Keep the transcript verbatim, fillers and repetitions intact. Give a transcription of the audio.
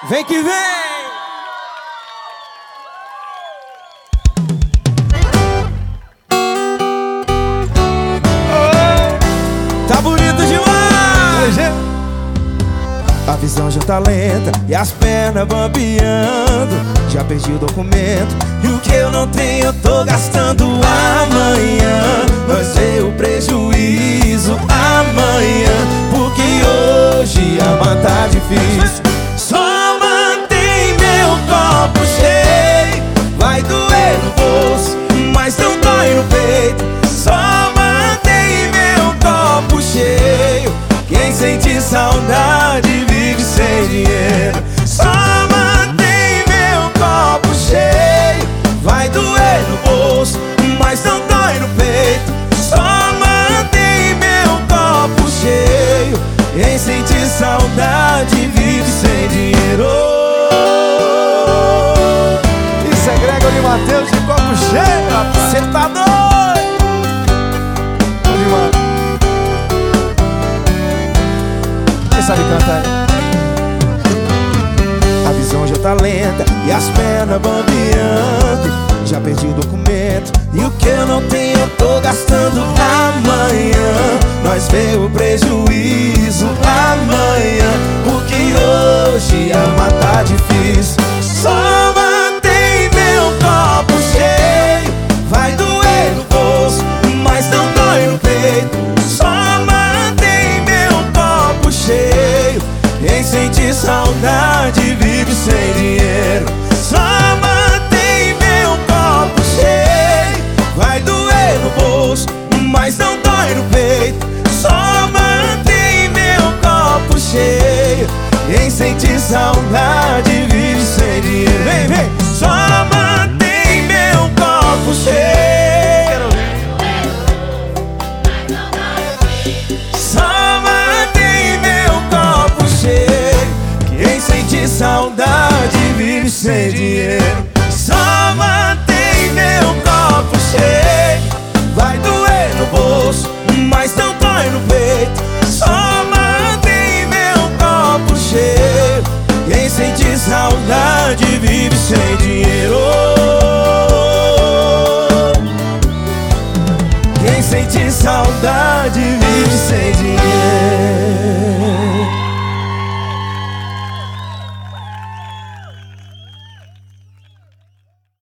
Vem que vem! Tá bonito demais! A visão já tá lenta e as pernas bambeando. Já perdi o documento e o que eu não tenho eu tô gastando. Amanhã vai ser o prejuízo. Amanhã, porque hoje amar tá difícil. Só mantém meu copo cheio. Vai doer no bolso, mas não dói no peito. Só mantém meu copo cheio. Quem sente saudade vive sem dinheiro. Só mantém meu copo cheio. Vai doer no bolso, mas não dói no peito. Só mantém meu copo cheio. Quem sente saudade vive sem dinheiro. Isso é Gregory Matheus de copo cheio, rapaz. Cê tá doido? Bom demais. Quem sabe cantar aí? A visão já tá lenta e as pernas bambeando. Já perdi o documento e o que eu não tenho eu tô gastando. Amanhã nós vê o prejuízo. Amanhã, porque hoje amar tá difícil. Só mantém meu copo cheio. Vai doer no bolso, mas não dói no peito. Só mantém meu copo cheio. Quem sente saudade vive sem dinheiro. Só mantém meu copo cheio. Vai doer no bolso, mas não dói no peito. Só mantém meu copo cheio. Quem sente saudade vive sem dinheiro. Vem, vem! Só mantém meu copo cheio. Só mantém meu copo cheio. Quem sente saudade vive sem dinheiro. Só mantém meu copo cheio. Vai doer no bolso, mas não dói no peito. Só mantém meu copo cheio. Quem sente saudade vive sem dinheiro. Quem sente saudade vive sem dinheiro.